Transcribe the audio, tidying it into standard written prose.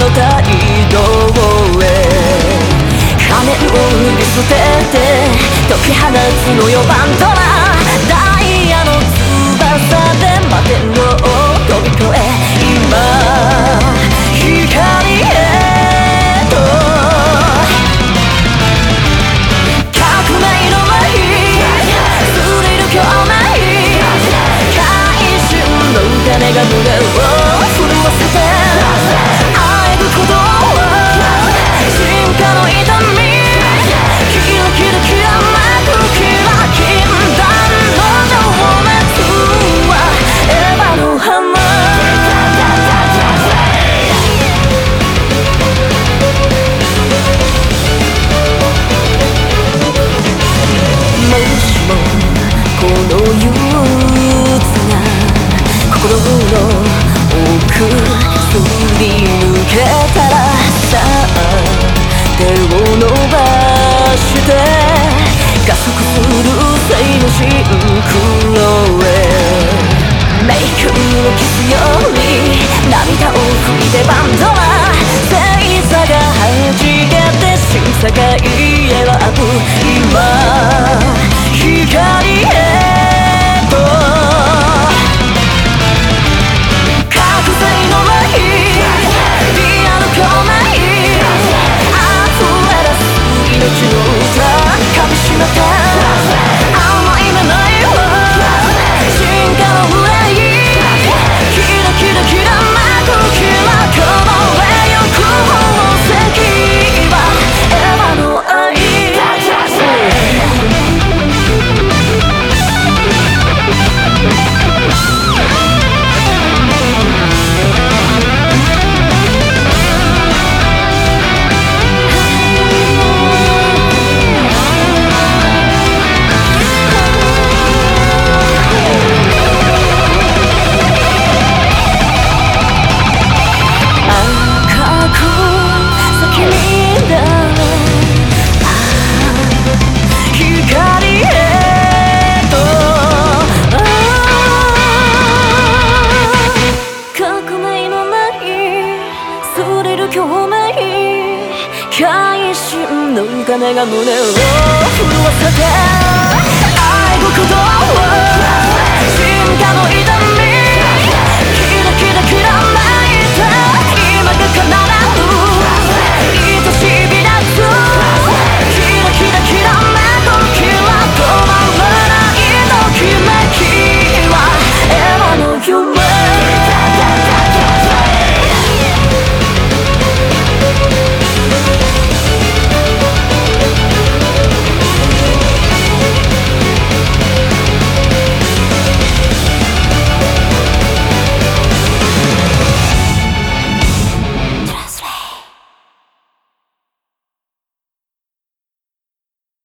の態度へ仮面を脱ぎ捨てて解き放つのよバンドラダイヤの翼で摩天楼を飛び越え今光へと革命の前スリル共鳴回春の鐘が胸を震わせてあえぐ鼓動進化の痛みキラキラキラめくキラ禁断の情熱はエヴァの花もしもこの憂鬱な心の奥すり抜けたらさあ手を伸ばして加速する生のシンクロへメイクのキスより涙を拭いてバンドは星座が弾けて新世界へ選ぶ今光へと覚醒の前リアル共鳴溢れ出す命の歌噛みしめて甘い目ないわ進化の憂いキラキラキラめくキラこぼれゆく宝石はエヴァの愛会心の鐘が胸を震わせて愛ぶ鼓動進化の